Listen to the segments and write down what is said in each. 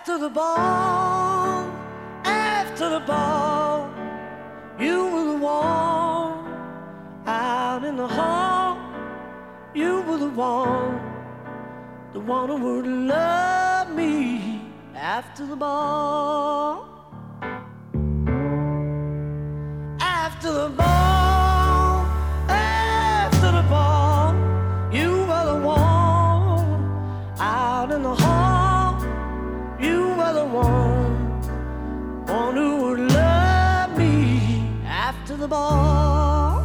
After the ball, after the ball, you were the one out in the hall. You were the one who would love me after the ball. After the ball, after the ball, you were the one out in the hall. You were the one who would love me after the ball.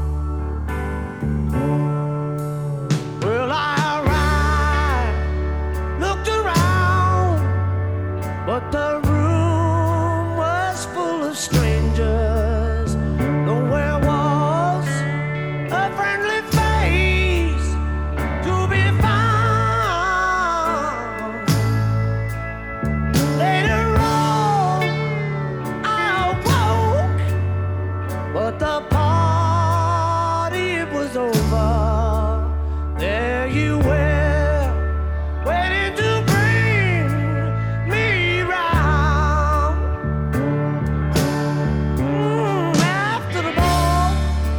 Well, I looked around, but the room was full of strangers. Nowhere was a friendly face to be found. Later on, I awoke, but the party was over. There you were, waiting to bring me round. After the ball,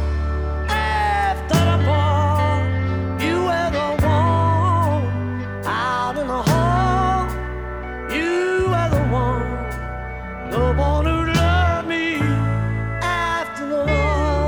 you were the one out in the hall. You were the one who loved me after the ball.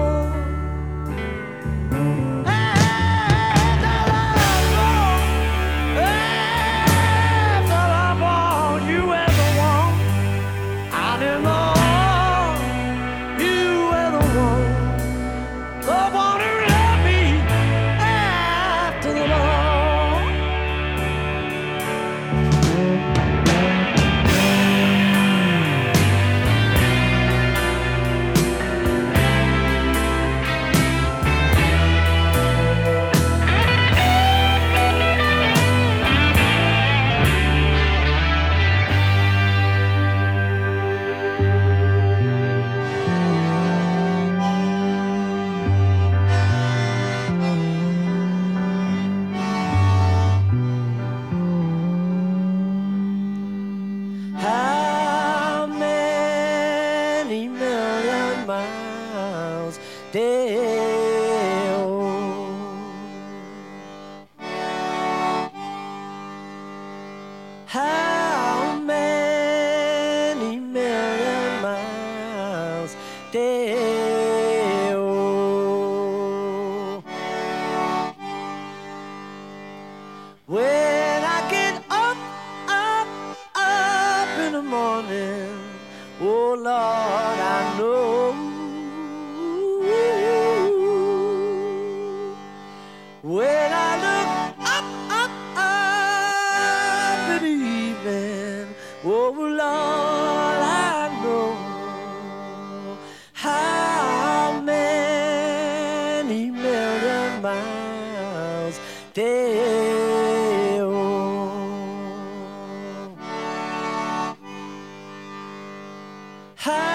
How many million miles down? How many million miles down? When I get up in the morning, oh Lord, I know when I look up in the evening, oh Lord, I know how many million miles down. How